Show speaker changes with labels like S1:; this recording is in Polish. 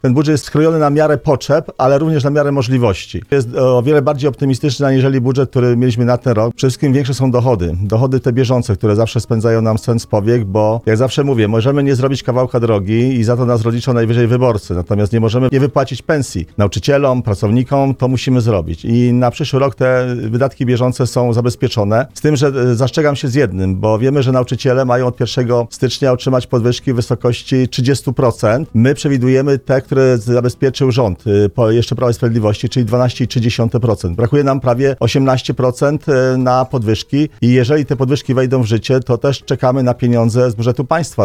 S1: Ten budżet jest skrojony na miarę potrzeb, ale również na miarę możliwości. Jest o wiele bardziej optymistyczny aniżeli budżet, który mieliśmy na ten rok. Przede wszystkim większe są dochody. Dochody te bieżące, które zawsze spędzają nam sen z powiek, bo jak zawsze mówię, możemy nie zrobić kawałka drogi i za to nas rozliczą najwyżej wyborcy. Natomiast nie możemy nie wypłacić pensji nauczycielom, pracownikom, to musimy zrobić. I na przyszły rok te wydatki bieżące są zabezpieczone. Z tym, że zastrzegam się z jednym, bo wiemy, że nauczyciele mają od 1 stycznia otrzymać podwyżki w wysokości 30%. My przewidujemy te, które zabezpieczył rząd, jeszcze Prawa i Sprawiedliwości, czyli 12,3%. Brakuje nam prawie 18% na podwyżki i jeżeli te podwyżki wejdą w życie, to też czekamy na pieniądze z budżetu państwa.